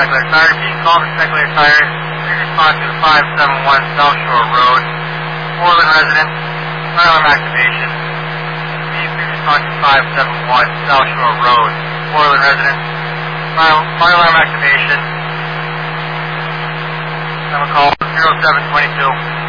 Speculator Tire. Being called to Speculator Tire. Please respond to 571 South Shore Road. Portland resident. Fire alarm activation. Please respond to 571 South Shore Road. Portland resident. Fire alarm activation. Have a call 0722.